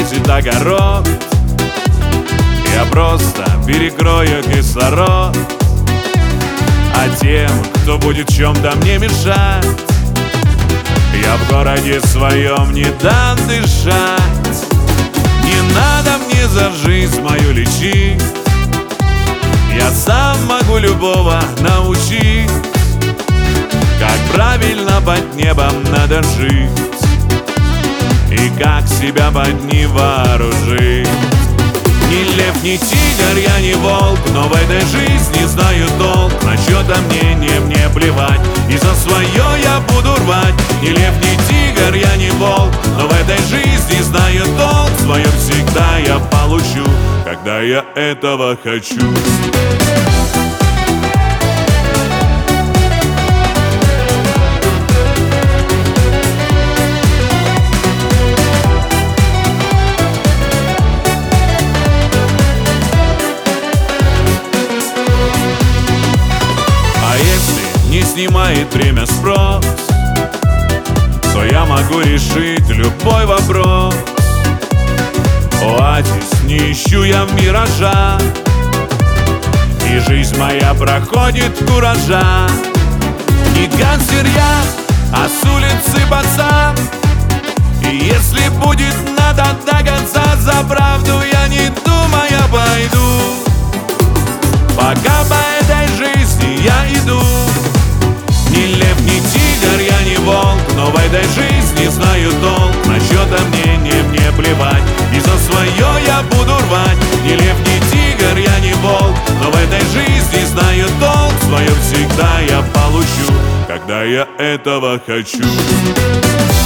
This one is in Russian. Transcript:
светит огород, я просто перекрою кислород. А тем, кто будет в чем-то мне мешать, я в городе своем не дам дышать. Не надо мне за жизнь мою лечить, я сам могу любого научить, как правильно под небом надо жить и как себя под ним вооружить. Ни лев, ни тигр, я не волк, но в этой жизни знаю толк. На чьё-то мнение мне плевать, и за свое я буду рвать. Ни лев, ни тигр, я не волк, но в этой жизни знаю толк. Свое всегда я получу, когда я этого хочу. Не снимает время спрос, то я могу решить любой вопрос. Оазис не ищу я в миражах, и жизнь моя проходит куража. Не гангстер я, а с улицы пацан, и если будет надо до конца, за правду я не думая пойду. Пока по этой жизни я иду. Ни лев, ни тигр, я не волк, но в этой жизни знаю толк. На чьё-то мнение мне плевать, и за свое я буду рвать. Ни лев, ни тигр, я не волк, но в этой жизни знаю толк. Свое всегда я получу, когда я этого хочу.